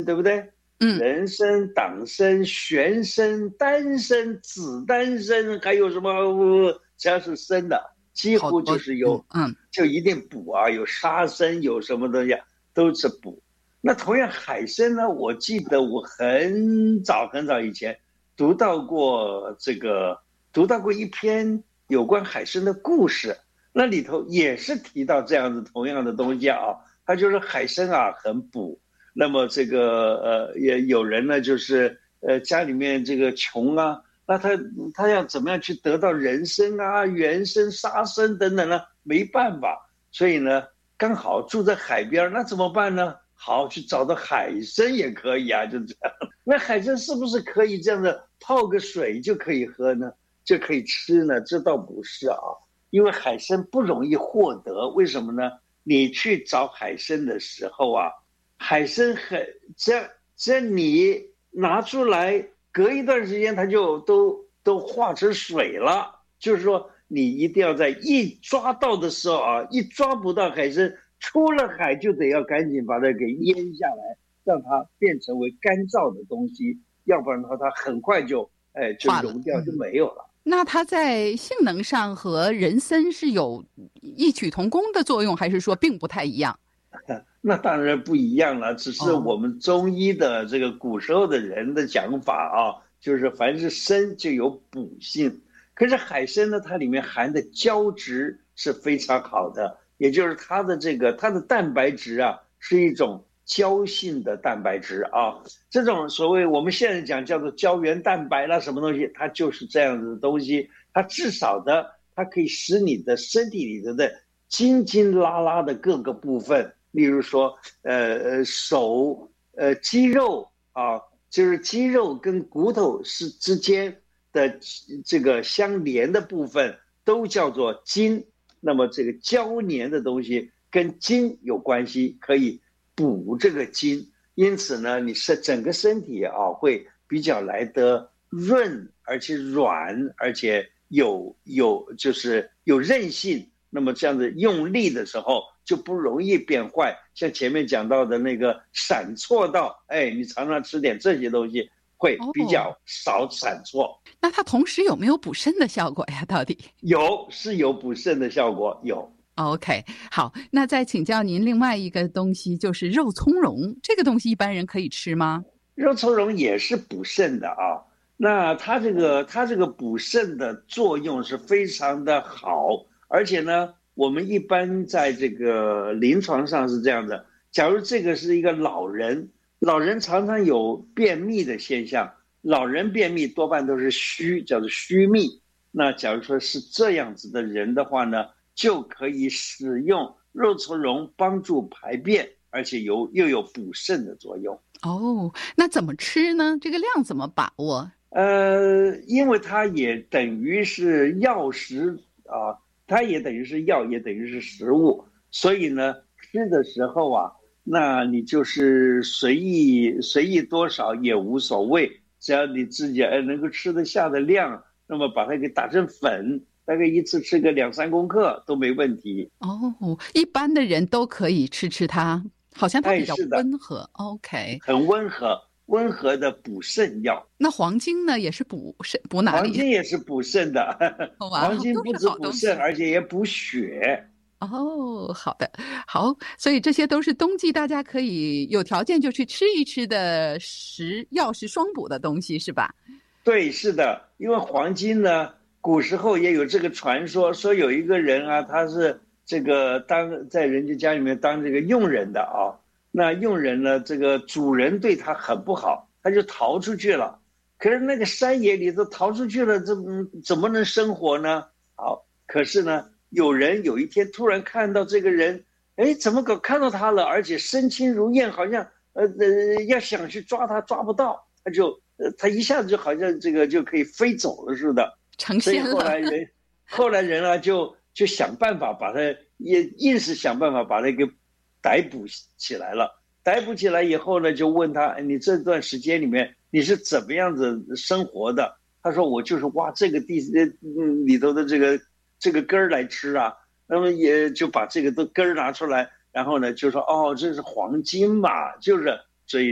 对不对？ 嗯， 人参、党参、玄参、丹参、紫丹参，还有什么只要是参的，几乎好多就是有， 嗯就一定补啊，有沙参，有什么东西都是补。那同样海参呢，我记得我很早很早以前读到过读到过一篇有关海参的故事，那里头也是提到这样子同样的东西啊，它就是海参啊很补。那么也有人呢，就是家里面这个穷啊，那他要怎么样去得到人参啊、原参、沙参等等呢？没办法，所以呢，刚好住在海边，那怎么办呢？好，去找到海参也可以啊，就这样。那海参是不是可以这样的泡个水就可以喝呢？就可以吃呢？这倒不是啊，因为海参不容易获得，为什么呢？你去找海参的时候啊，海参只要你拿出来，隔一段时间它就都化成水了。就是说，你一定要在一抓到的时候啊，一抓不到海参，出了海就得要赶紧把它给腌下来，让它变成为干燥的东西，要不然的话它很快就化了。 溶掉就没有了。 那它在性能上和人参是有异曲同工的作用，还是说并不太一样？ 那当然不一样了，只是哦我们中医的这个古时候的人的讲法啊，就是凡是参就有补性，可是海参呢，它里面含的胶质是非常好的，也就是它的蛋白质啊，是一种胶性的蛋白质啊，这种所谓我们现在讲叫做胶原蛋白啦，什么东西，它就是这样子的东西，它至少它可以使你的身体里头的筋筋拉拉的各个部分。例如说，手，肌肉啊，就是肌肉跟骨头之间的这个相连的部分都叫做筋。那么这个胶粘的东西跟筋有关系，可以补这个筋。因此呢，你整个身体啊会比较来得润，而且软，而且就是有韧性。那么这样子用力的时候就不容易变坏，像前面讲到的那个闪错道，你常常吃点这些东西会比哦， 较少闪错。 那它同时有没有补肾的效果呀？到底是有补肾的效果，有。 ？OK，好，那再请教您另外一个东西，就是肉苁蓉，这个东西一般人可以吃吗？ 肉苁蓉也是补肾的啊，那它这个补肾的作用是非常的好，而且呢，我们一般在这个临床上是这样的，假如这个是一个老人，老人常常有便秘的现象，老人便秘多半都是叫做虚秘。那假如说是这样子的人的话呢，就可以使用肉苁蓉帮助排便，而且又有补肾的作用。 哦，那怎么吃呢？这个量怎么把握？ 因为它也等于是药食啊，它也等于是药，也等于是食物，所以呢，吃的时候啊，那你就是随意多少也无所谓，只要你自己能够吃得下的量，那么把它给打成粉，大概一次吃个2、3公克都没问题。 哦，一般的人都可以吃它，好像它比较是的， 温和。OK， 很温和的补肾药。 那黄金呢，也是补肾，补哪里？ 黄金也是补肾的， 哇， 黄金不都是止补肾， 好东西。 而且也补血。 哦，好的，好，所以这些都是冬季大家可以有条件就去吃一吃的药食双补的东西，是吧？ 对，是的，因为黄金呢，古时候也有这个传说，说有一个人啊，他是这个在人家家里面当这个佣人的啊，那佣人呢，这个主人对他很不好，他就逃出去了。可是那个山野里头逃出去了，怎么能生活呢？好，可是呢，有人有一天突然看到这个人，怎么看到他了，而且身轻如燕，好像要想去抓他抓不到，他一下子就好像这个就可以飞走了似的。所以成仙了。 后来人啊就想办法把他，也硬是想办法把他给逮捕起来了。逮捕起来以后呢，就问他，你这段时间里面你是怎么样子生活的？他说我就是挖这个地里头的这个根儿来吃啊。那么也就把这个根儿拿出来，然后呢就说哦，这是黄金嘛，就是所以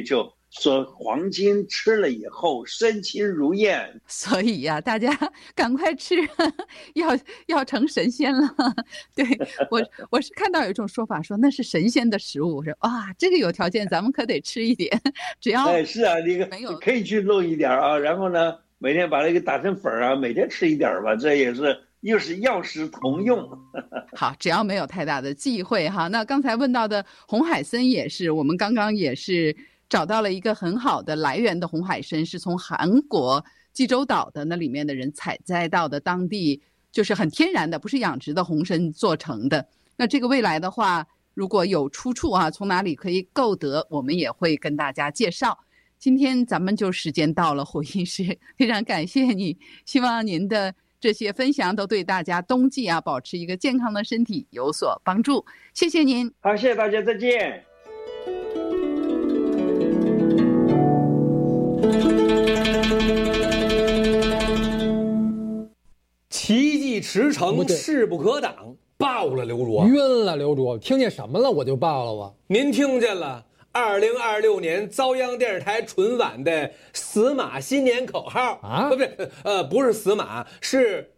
说黄金吃了以后身轻如燕， 所以呀，大家赶快吃，要成神仙了。对，我是看到有一种说法说那是神仙的食物，我说啊，这个有条件咱们可得吃一点，只要是啊，你可以去弄一点啊，然后呢，每天把那个打成粉啊，每天吃一点吧，这也是又是药食同用。 好，只要没有太大的忌讳哈。那刚才问到的红海参也是，我们刚刚也是找到了一个很好的来源的红海参，是从韩国济州岛的那里面的人采摘到的，当地就是很天然的，不是养殖的红参做成的。那这个未来的话，如果有出处啊，从哪里可以购得，我们也会跟大家介绍。今天咱们就时间到了，胡医师，非常感谢你，希望您的这些分享都对大家冬季啊保持一个健康的身体有所帮助，谢谢您。 好，谢谢大家，再见。 奇迹驰骋，势不可挡，爆了刘卓， 晕了刘卓，听见什么了我就爆了吧？ 您听见了？2026年遭殃电视台春晚的死马新年口号啊？ 不是死马，是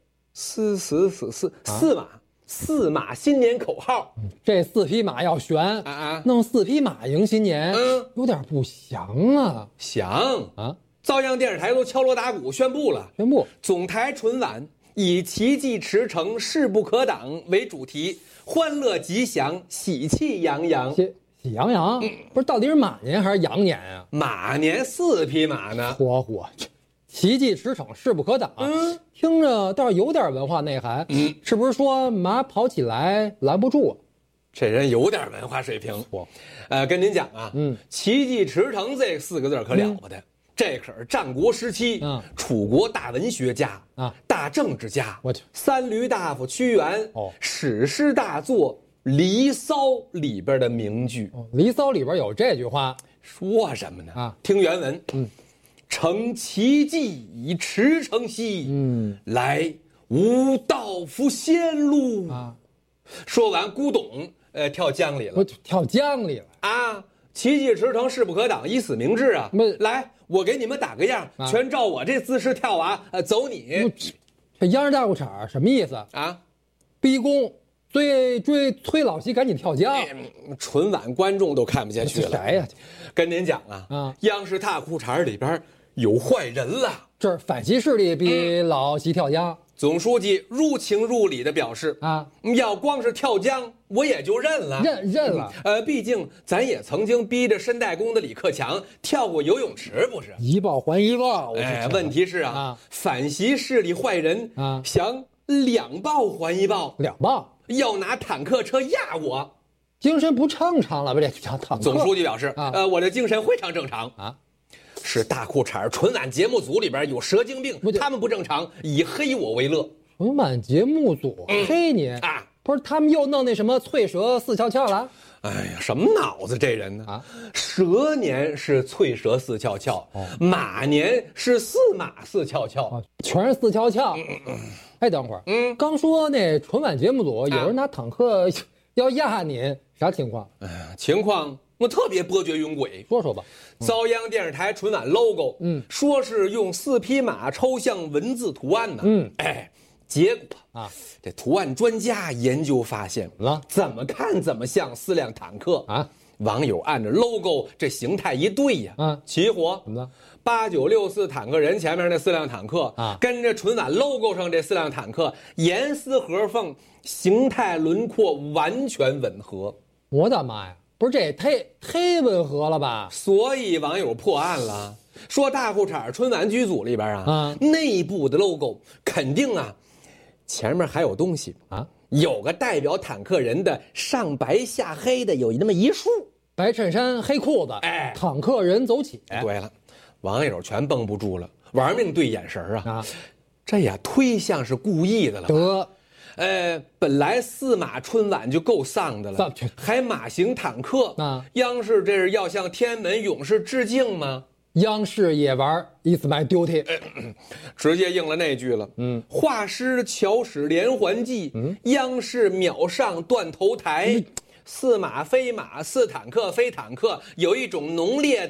四马新年口号。 这4匹马要悬弄4匹马迎新年，有点不祥啊。 祥啊！遭殃电视台都敲锣打鼓宣布了，总台春晚以奇迹驰骋，势不可挡为主题，欢乐吉祥，喜气洋洋。 喜洋洋，不是到底是马年还是羊年啊？ 马年4匹马呢。 嚯，奇迹驰骋，势不可挡。听着倒是有点文化内涵。是不是说马跑起来拦不住啊？ 这人有点文化水平。跟您讲啊，奇迹驰骋这4个字可了不得。这可是战国时期楚国大文学家大政治家， 我去， 三闾大夫屈原史诗大作《离骚》里边的名句。 《离骚》里边有这句话， 说什么呢？听原文。乘奇迹以驰骋兮，来吾道夫先路。说完，咕咚，跳江里了。 我跳江里了啊！奇迹驰骋，势不可挡，以死明志啊！来，我给你们打个样，全照我这姿势跳啊！走你！ 这秧儿大裤衩什么意思啊？ 逼宫催老西赶紧跳江。 春晚观众都看不下去了。 谁呀？ 跟您讲啊，央视大裤衩里边有坏人了。 这反西势力逼老西跳江。 总书记入情入理的表示要光是跳江我也就认了。 认了。 毕竟咱也曾经逼着申代工的李克强跳过游泳池，不是？ 一报还一报。 问题是反西势力坏人想2报还1报 ，2报要拿坦克车压我， 精神不正常了吧？这坦克。 总书记表示我的精神非常正常啊。是大裤衩春晚节目组里边有蛇精病，他们不正常，以黑我为乐。 春晚节目组黑你啊？不是他们又弄那什么脆蛇4翘翘了？ 哎呀，什么脑子这人呢？蛇年是脆蛇4翘翘，马年是4马4翘翘， 全是4翘翘。哎，等会儿，刚说那春晚节目组有人拿坦克要压您，啥情况？ 情况我特别波谲云诡， 说说吧。 遭殃电视台春晚 logo，说是用4匹马抽象文字图案呢。结果这图案专家研究发现怎么看怎么像4辆坦克啊。网友按着 logo 这形态一对呀，起火。 怎么了 ？8964坦克人前面那4辆坦克跟着春晚 logo 上这4辆坦克严丝合缝，形态轮廓完全吻合。 我的妈呀！不是这也忒吻合了吧？ 所以网友破案了，说大裤衩春晚剧组里边内部的 logo 肯定前面还有东西有个代表坦克人的上白下黑的有那么一竖， 白衬衫黑裤子，坦克人走起。 对了，网友全绷不住了，玩命对眼神这也忒像是故意的了吧？本来4马春晚就够丧的了，还马行坦克央视这是要向天安门勇士致敬吗？ 央视也玩 It's my duty， 直接应了那句了。画师巧使连环计，央视秒上断头台。4马非马，4坦克非坦克，有一种浓烈的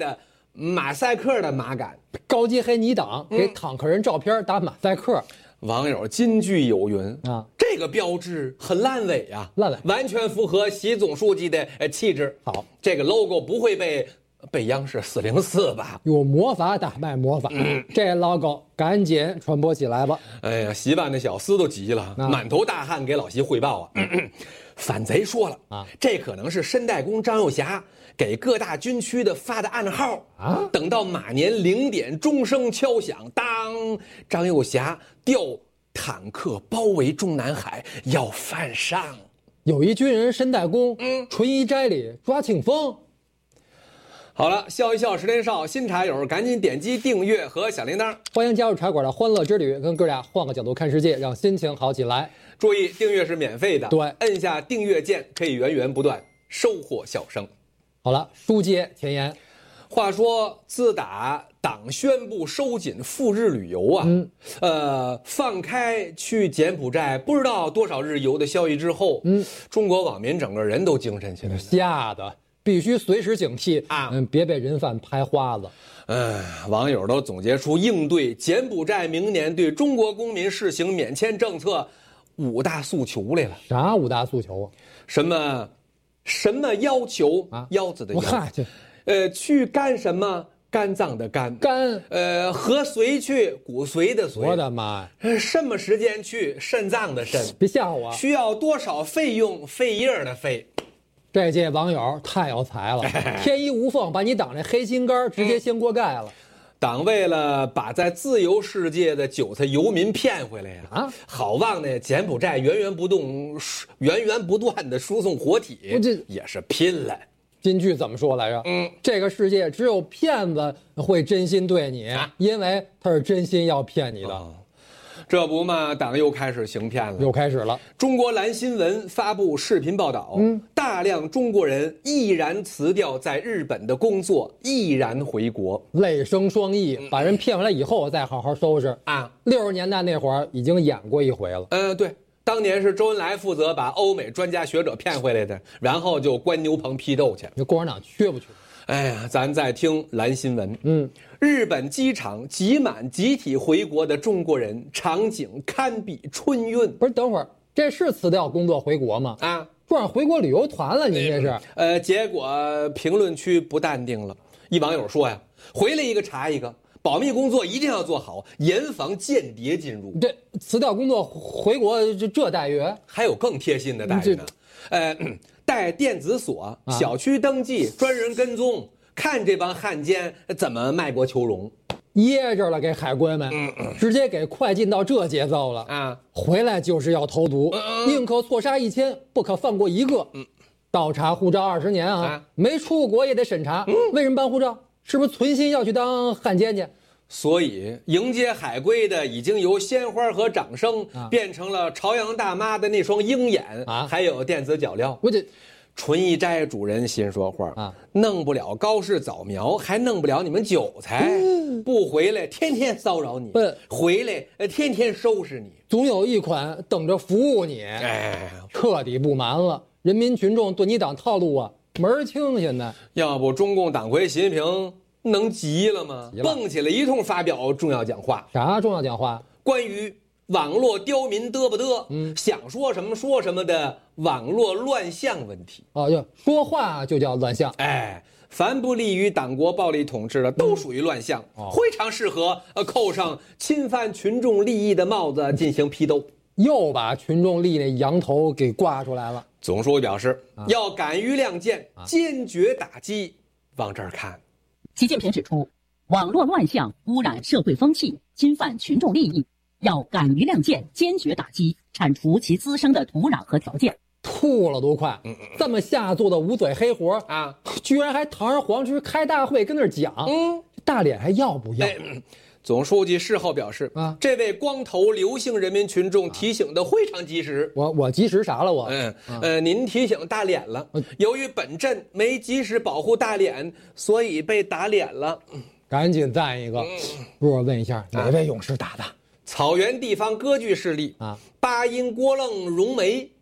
马赛克的马杆， 高级黑泥党给坦克人照片打马赛克。 网友金句有云啊，这个标志很烂尾啊， 烂尾， 完全符合习总书记的气质。 好， 这个 logo 不会被央视404吧？ 有魔法打败魔法，这 logo 赶紧传播起来吧！ 哎呀，习办的小厮都急了，满头大汗给老习汇报啊。反贼说了啊，这可能是申代公张幼霞给各大军区的发的暗号啊。等到马年0点钟声敲响，当张幼霞调坦克包围中南海，要犯上。 有一军人申代公，纯一斋里抓庆丰。 好了，笑一笑10年少，新茶友赶紧点击订阅和小铃铛， 欢迎加入茶馆的欢乐之旅，跟哥俩换个角度看世界，让心情好起来。 注意，订阅是免费的， 对， 摁下订阅键可以源源不断收获笑声。 好了，书接前言。 话说，自打党宣布收紧赴日旅游啊，放开去柬埔寨不知道多少日游的消息之后，中国网民整个人都精神起来了， 吓得必须随时警惕啊，别被人贩拍花子。 网友都总结出应对柬埔寨明年对中国公民试行免签政策5大诉求来了。 啥5大诉求啊？ 什么要求啊？腰子的腰。去干什么？肝脏的肝。和谁去？骨髓的髓。 我的妈呀！ 什么时间去？肾脏的肾。 别吓唬我。 需要多少费用？肺叶的肺。 这届网友太有才了，天衣无缝把你党这黑心肝直接掀锅盖了。 党为了把在自由世界的韭菜游民骗回来呀，好望呢柬埔寨源源不断的输送活体，也是拼了。 金句怎么说来着？这个世界只有骗子会真心对你，因为他是真心要骗你的。 这不嘛，党又开始行骗了， 又开始了。 中国蓝新闻发布视频报道，大量中国人毅然辞掉在日本的工作，毅然回国， 泪生双翼，把人骗回来以后再好好收拾啊。60年代那会儿已经演过一回了。 对。当年是周恩来负责把欧美专家学者骗回来的，然后就关牛棚批斗去。 那共产党缺不缺？ 哎呀，咱再听蓝新闻。日本机场挤满集体回国的中国人，场景堪比春运。 不是，等会儿这是辞掉工作回国吗？转回国旅游团了，您这是？ 结果评论区不淡定了，一网友说呀，回来一个查一个。保密工作一定要做好，严防间谍进入。 这辞掉工作回国这待遇， 还有更贴心的待遇呢。带电子锁、小区登记、专人跟踪，看这帮汉奸怎么卖国求荣。 噎着了，给海归们，直接给快进到这节奏了啊！回来就是要投毒，宁可错杀1000，不可放过一个。倒查护照20年啊，没出国也得审查。为什么办护照？是不是存心要去当汉奸去？ 所以迎接海归的已经由鲜花和掌声变成了朝阳大妈的那双鹰眼还有电子脚镣。纯一斋主人心说话弄不了高氏早苗，还弄不了你们韭菜。不回来天天骚扰你，回来天天收拾你， 总有一款等着服务你。彻底不瞒了，人民群众对你党套路啊门儿清。现在要不中共党魁习近平能急了吗？蹦起来一通发表重要讲话。 啥重要讲话？ 关于网络刁民嘚不嘚，想说什么说什么的网络乱象问题。 说话就叫乱象。 凡不利于党国暴力统治的都属于乱象，非常适合扣上侵犯群众利益的帽子进行批斗。 又把群众利益那羊头给挂出来了。 总书记表示，要敢于亮剑，坚决打击。往这儿看， 习近平指出，网络乱象污染社会风气，侵犯群众利益，要敢于亮剑，坚决打击，铲除其滋生的土壤和条件。 吐了都快！这么下作的捂嘴黑活啊，居然还堂而皇之开大会跟那儿讲，大脸还要不要？ 总书记事后表示这位光头刘姓人民群众提醒的非常及时。 我及时啥了我？ 您提醒大脸了。由于本镇没及时保护大脸，所以被打脸了。 赶紧赞一个。如果问一下哪位勇士打的？ 草原地方割据势力八音郭楞荣梅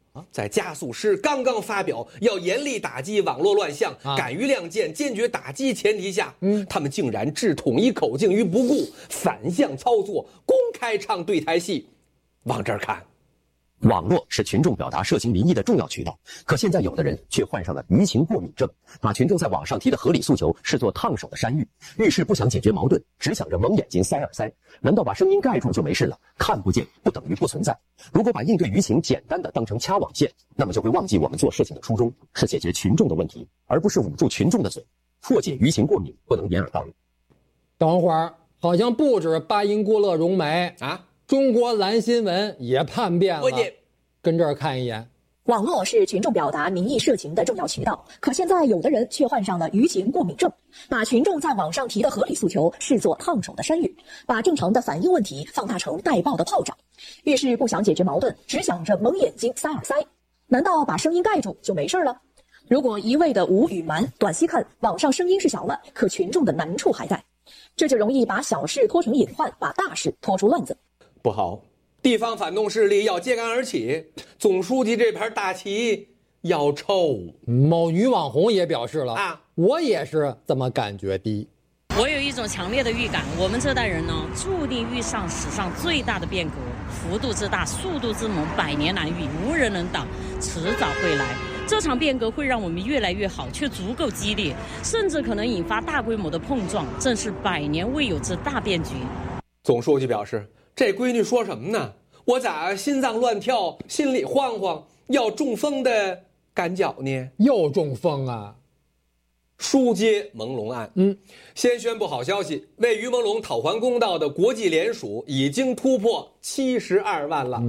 在加速师刚刚发表要严厉打击网络乱象，敢于亮剑，坚决打击前提下，他们竟然置统一口径于不顾，反向操作，公开唱对台戏。往这儿看， 网络是群众表达社情民意的重要渠道，可现在有的人却患上了舆情过敏症，把群众在网上提的合理诉求视作烫手的山芋，遇事不想解决矛盾，只想着蒙眼睛塞耳塞。难道把声音盖住就没事了？看不见不等于不存在。如果把应对舆情简单的当成掐网线，那么就会忘记我们做事情的初衷是解决群众的问题，而不是捂住群众的嘴。破解舆情过敏不能掩耳盗铃。 等会儿好像不止巴音郭勒融媒啊，中国蓝新闻也叛变了。跟这儿看一眼。 网络是群众表达民意社情的重要渠道，可现在有的人却患上了舆情过敏症，把群众在网上提的合理诉求视作烫手的山芋，把正常的反映问题放大成带爆的炮仗，遇事不想解决矛盾，只想着蒙眼睛塞耳塞。难道把声音盖住就没事了？如果一味的无与瞒，短期看网上声音是小了，可群众的难处还在，这就容易把小事拖成隐患，把大事拖出乱子。 不好，地方反动势力要揭竿而起，总书记这盘大棋要抽。 某女网红也表示了我也是这么感觉的。 我有一种强烈的预感，我们这代人呢，注定遇上史上最大的变革，幅度之大，速度之猛，百年难遇，无人能挡，迟早会来。这场变革会让我们越来越好，却足够激烈，甚至可能引发大规模的碰撞，正是百年未有之大变局。 总书记表示，这闺女说什么呢？我咋心脏乱跳，心里慌慌，要中风的感觉呢？ 又中风啊！ 书接朦胧案，先宣布好消息，为于朦胧讨还公道的国际联署已经突破72万了。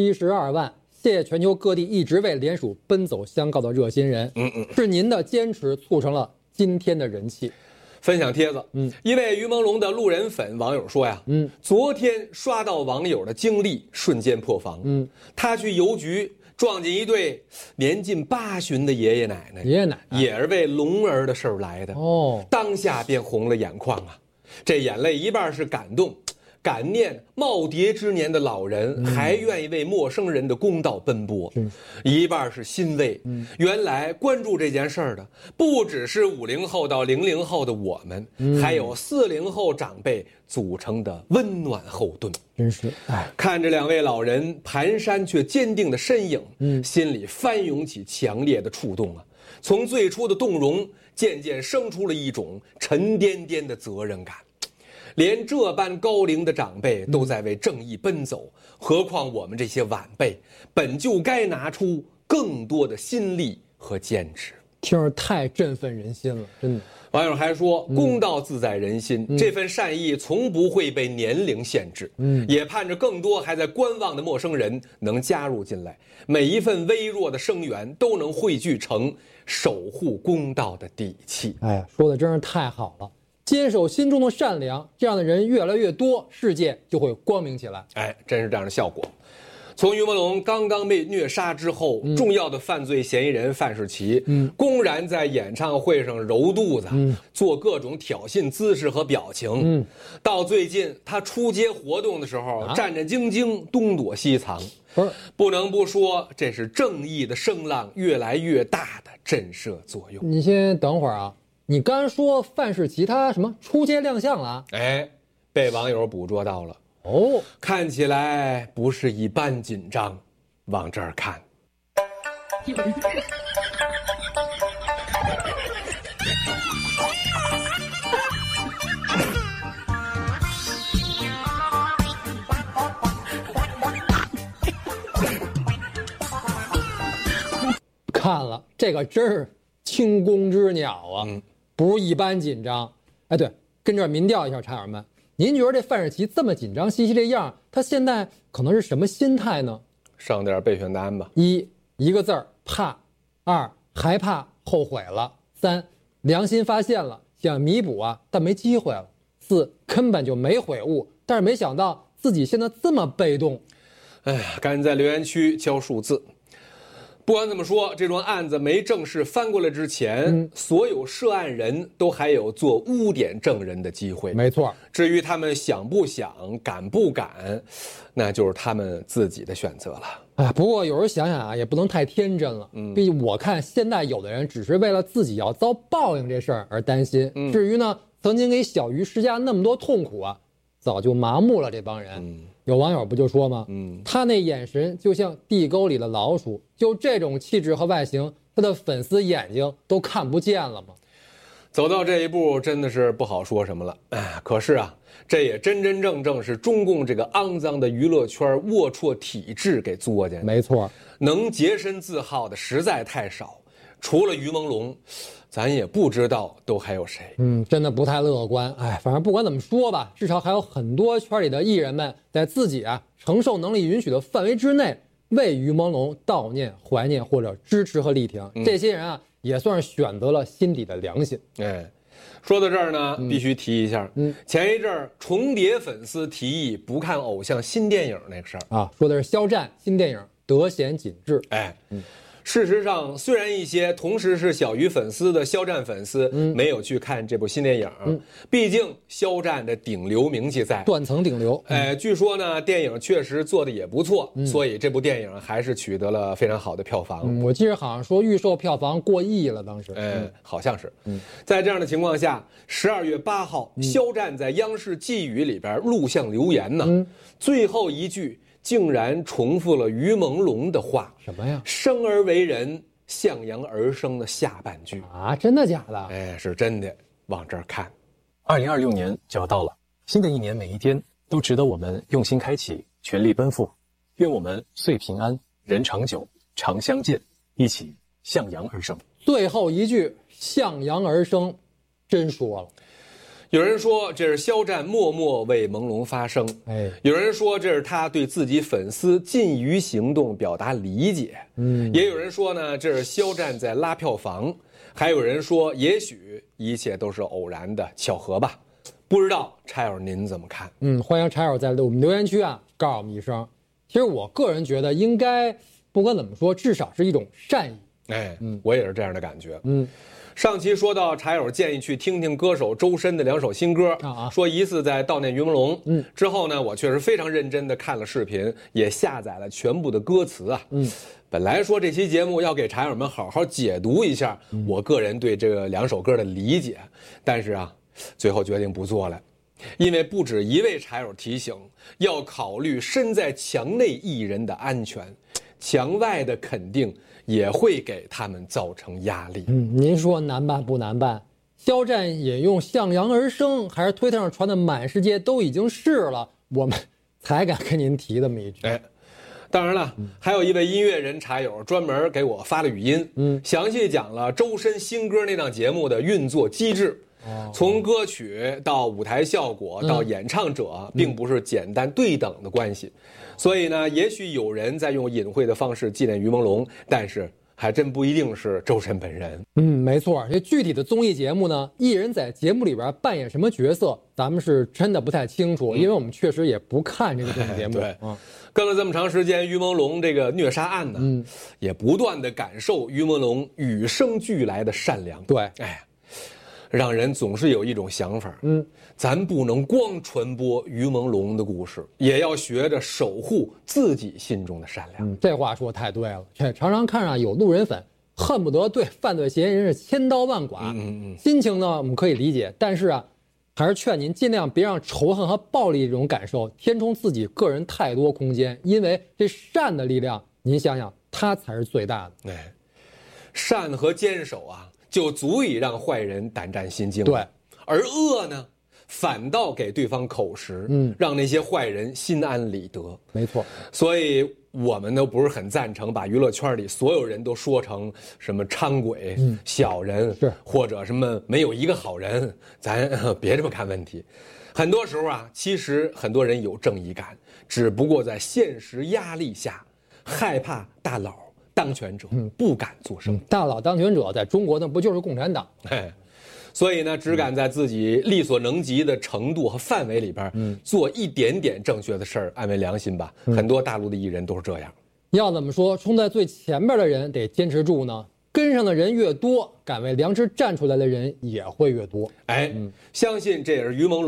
72万，谢谢全球各地一直为联署奔走相告的热心人。是您的坚持促成了今天的人气。 分享帖子，一位于朦胧的路人粉网友说呀，昨天刷到网友的经历，瞬间破防。他去邮局撞见一对年近80的爷爷奶奶，也是为龙儿的事儿来的。当下便红了眼眶啊！这眼泪一半是感动，感念耄耋之年的老人还愿意为陌生人的公道奔波，一半是欣慰。原来关注这件事儿的不只是50后到00后的我们，还有40后长辈组成的温暖后盾。 真是， 看着两位老人蹒跚却坚定的身影，心里翻涌起强烈的触动啊！从最初的动容，渐渐生出了一种沉甸甸的责任感。连这般高龄的长辈都在为正义奔走，何况我们这些晚辈，本就该拿出更多的心力和坚持。 听着太振奋人心了，真的。 网友还说，公道自在人心，这份善意从不会被年龄限制。也盼着更多还在观望的陌生人能加入进来，每一份微弱的声援都能汇聚成守护公道的底气。 说的真是太好了。坚守心中的善良，这样的人越来越多，世界就会光明起来。 真是这样的效果。从于朦胧刚刚被虐杀之后，重要的犯罪嫌疑人范世琦，公然在演唱会上揉肚子，做各种挑衅姿势和表情，到最近他出街活动的时候，战战兢兢，东躲西藏。不能不说，这是正义的声浪越来越大的震慑作用。 你先等会儿啊，你刚说范世琦他什么出街亮相了？ 被网友捕捉到了。看起来不是一般紧张。往这儿看， 看了这个真是惊弓之鸟啊，不是一般紧张。对，跟这儿民调一下，茶友们。您觉得这范世琦这么紧张兮兮这样，他现在可能是什么心态呢？ 上点备选答案吧。 一个字儿怕；2害怕后悔了；3良心发现了想弥补但没机会了；4根本就没悔悟，但是没想到自己现在这么被动。 赶紧在留言区交数字。不管怎么说，这桩案子没正式翻过来之前，所有涉案人都还有做污点证人的机会。 没错， 至于他们想不想、敢不敢，那就是他们自己的选择了。 哎，不过有时候想想啊，也不能太天真了。毕竟我看现在有的人只是为了自己要遭报应这事儿而担心。至于呢，曾经给小鱼施加那么多痛苦啊，早就麻木了这帮人。有网友不就说吗？他那眼神就像地沟里的老鼠，就这种气质和外形，他的粉丝眼睛都看不见了吗？ 走到这一步，真的是不好说什么了。可是啊，这也真真正正是中共这个肮脏的娱乐圈龌龊体制给作践的。 没错， 能洁身自好的实在太少，除了于朦胧，咱也不知道都还有谁。 真的不太乐观。哎，反正不管怎么说吧，至少还有很多圈里的艺人们在自己承受能力允许的范围之内，为于朦胧悼念、怀念或者支持和力挺。这些人也算是选择了心底的良心。 说到这儿呢，必须提一下，前一阵儿重叠粉丝提议不看偶像新电影那个事儿说的是肖战新电影《德贤锦志》。 事实上，虽然一些同时是小鱼粉丝的肖战粉丝没有去看这部新电影，毕竟肖战的顶流名气在， 断层顶流。 据说呢，电影确实做的也不错，所以这部电影还是取得了非常好的票房。 我记得好像说预售票房过亿了，当时。 好像是。在这样的情况下，12月8号，肖战在央视寄语里边录像留言呢，最后一句竟然重复了于朦胧的话。 什么呀？ 生而为人，向阳而生的下半句真的假的？ 是真的。往这儿看 ，2026年就要到了，新的一年每一天都值得我们用心开启，全力奔赴。愿我们岁平安，人长久，常相见，一起向阳而生。 最后一句向阳而生，真说了。 有人说这是肖战默默为朦胧发声，有人说这是他对自己粉丝近于行动表达理解，也有人说呢这是肖战在拉票房，还有人说也许一切都是偶然的巧合吧。不知道柴友您怎么看？ 欢迎柴友在我们留言区告诉我们一声。其实我个人觉得应该不管怎么说，至少是一种善意。 我也是这样的感觉。上期说到柴友建议去听听歌手周深的2首新歌，说疑似在悼念于朦胧。之后呢，我确实非常认真的看了视频，也下载了全部的歌词本来说这期节目要给柴友们好好解读一下我个人对这2首歌的理解，但是最后决定不做了，因为不止一位柴友提醒要考虑身在墙内艺人的安全，墙外的肯定也会给他们造成压力。 您说难办不难办？肖战引用向阳而生，还是推特上传的满世界都已经是了，我们才敢跟您提这么一句。 当然了，还有一位音乐人柴友专门给我发了语音，详细讲了周深新歌那档节目的运作机制。从歌曲到舞台效果到演唱者，并不是简单对等的关系，所以呢，也许有人在用隐晦的方式纪念于朦胧，但是还真不一定是周深本人。 没错，这具体的综艺节目呢，艺人在节目里边扮演什么角色，咱们是真的不太清楚，因为我们确实也不看这个综艺节目。 对，跟了这么长时间于朦胧这个虐杀案呢，也不断的感受于朦胧与生俱来的善良。 对， 让人总是有一种想法，咱不能光传播于朦胧的故事，也要学着守护自己心中的善良。 这话说太对了。常常看上有路人粉恨不得对犯罪嫌疑人是千刀万剐，心情呢我们可以理解，但是还是劝您尽量别让仇恨和暴力这种感受填充自己个人太多空间，因为这善的力量，您想想，它才是最大的。 善和坚守就足以让坏人胆战心惊。 对， 而恶呢，反倒给对方口实，让那些坏人心安理得。 没错， 所以我们都不是很赞成把娱乐圈里所有人都说成什么伥鬼、小人，或者什么没有一个好人，咱别这么看问题。很多时候其实很多人有正义感，只不过在现实压力下，害怕大佬当权者不敢作声。 大佬当权者在中国那不就是共产党？ 所以呢，只敢在自己力所能及的程度和范围里边，做一点点正确的事儿，安慰良心吧。很多大陆的艺人都是这样。 要怎么说，冲在最前边的人得坚持住呢？跟上的人越多，敢为良知站出来的人也会越多。 相信这也是于朦胧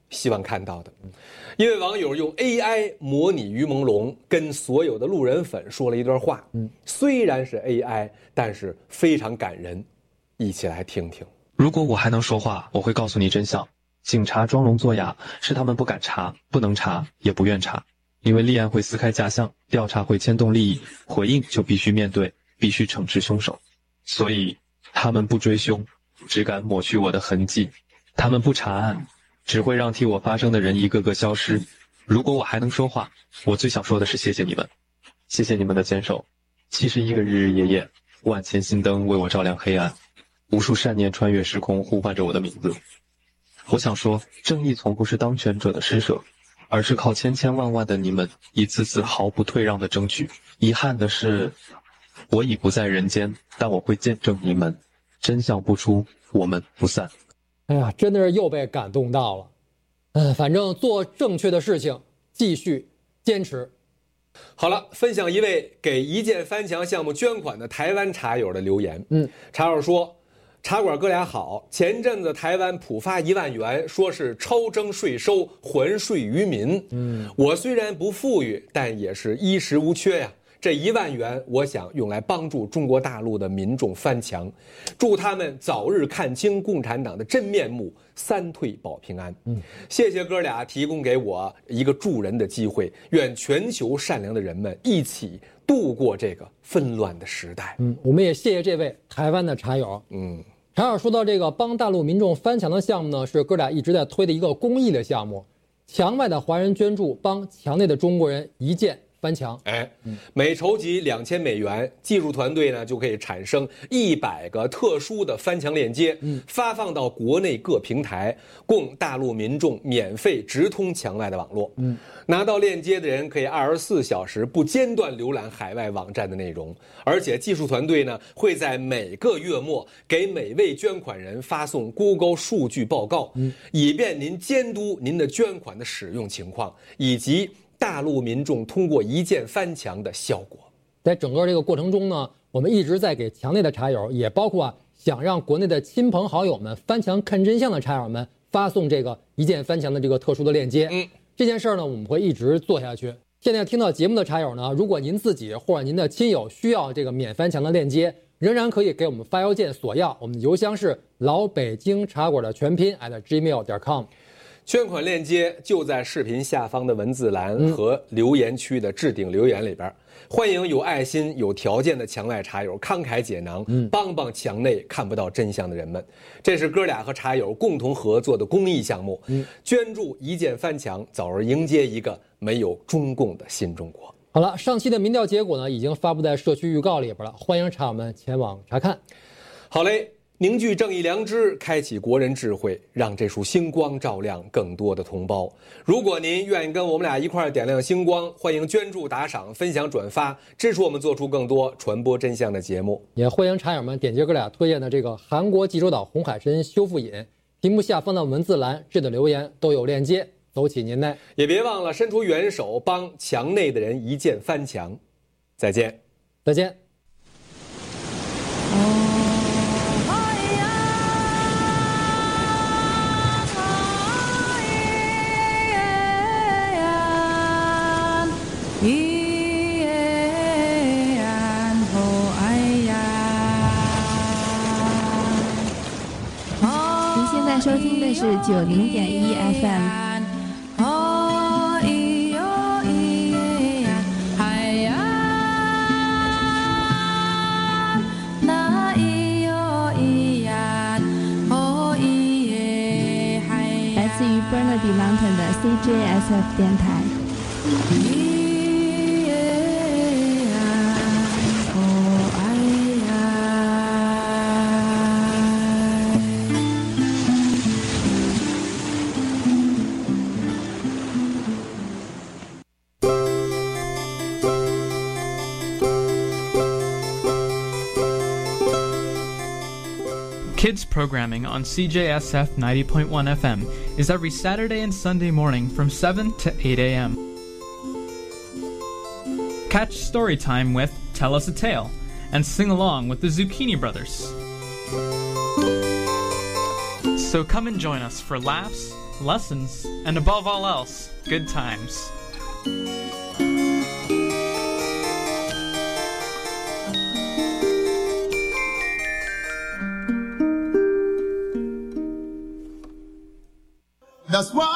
希望看到的。一位网友用 AI 模拟于朦胧，跟所有的路人粉说了一段话。虽然是 AI， 但是非常感人，一起来听听。 如果我还能说话，我会告诉你真相。警察装聋作哑，是他们不敢查，不能查，也不愿查。因为立案会撕开假象，调查会牵动利益，回应就必须面对，必须惩治凶手。所以他们不追凶，只敢抹去我的痕迹。他们不查案，只会让替我发声的人一个个消失。如果我还能说话，我最想说的是谢谢你们，谢谢你们的坚守。71个日日夜夜，万千心灯为我照亮黑暗，无数善念穿越时空呼唤着我的名字。我想说，正义从不是当权者的施舍，而是靠千千万万的你们一次次毫不退让的争取。遗憾的是，我已不在人间，但我会见证你们，真相不出，我们不散。 哎呀，真的是又被感动到了。反正做正确的事情，继续坚持。 好了，分享一位给一键翻墙项目捐款的台湾茶友的留言。茶友说，茶馆哥俩好，前阵子台湾普发1万元，说是超征税收，还税于民。我虽然不富裕，但也是衣食无缺呀。这1万元，我想用来帮助中国大陆的民众翻墙，祝他们早日看清共产党的真面目，三退保平安。谢谢哥俩提供给我一个助人的机会，愿全球善良的人们一起度过这个纷乱的时代。 我们也谢谢这位台湾的茶友。茶友说到这个帮大陆民众翻墙的项目呢，是哥俩一直在推的一个公益的项目，墙外的华人捐助帮墙内的中国人一键翻墙。 每筹集2000美元，技术团队呢就可以产生100个特殊的翻墙链接，发放到国内各平台，供大陆民众免费直通墙外的网络。拿到链接的人可以24小时不间断浏览海外网站的内容，而且技术团队呢会在每个月末给每位捐款人发送 Google 数据报告，以便您监督您的捐款的使用情况，以及大陆民众通过一键翻墙的效果。 在整个这个过程中呢，我们一直在给墙内的茶友，也包括想让国内的亲朋好友们翻墙看真相的茶友们发送这个一键翻墙的这个特殊的链接。这件事呢，我们会一直做下去。现在听到节目的茶友呢，如果您自己或者您的亲友需要这个免翻墙的链接，仍然可以给我们发邮件索要，我们的邮箱是老北京茶馆的全拼@gmail.com。 捐款链接就在视频下方的文字栏和留言区的置顶留言里边。欢迎有爱心、有条件的墙外茶友慷慨解囊，帮帮墙内看不到真相的人们。这是哥俩和茶友共同合作的公益项目，捐助一键翻墙，早日迎接一个没有中共的新中国。 好了，上期的民调结果呢，已经发布在社区预告里边了，欢迎茶友们前往查看。 好嘞。凝聚正义良知，开启国人智慧，让这束星光照亮更多的同胞。如果您愿意跟我们俩一块点亮星光，欢迎捐助、打赏、分享、转发，支持我们做出更多传播真相的节目。 也欢迎茶友们点击哥俩推荐的这个韩国济州岛红海参修复饮，屏幕下方的文字栏置的留言都有链接，走起您来。 也别忘了伸出援手，帮墙内的人一键翻墙。再见， 再见。 收听的是90.1 FM。来自于 Burnaby Mountain 的 CJSF 电台。 Kids programming on CJSF 90.1 FM is every Saturday and Sunday morning from 7 to 8 a.m. Catch Storytime with Tell Us a Tale and sing along with the Zucchini Brothers. So come and join us for laughs, lessons, and above all else, good times.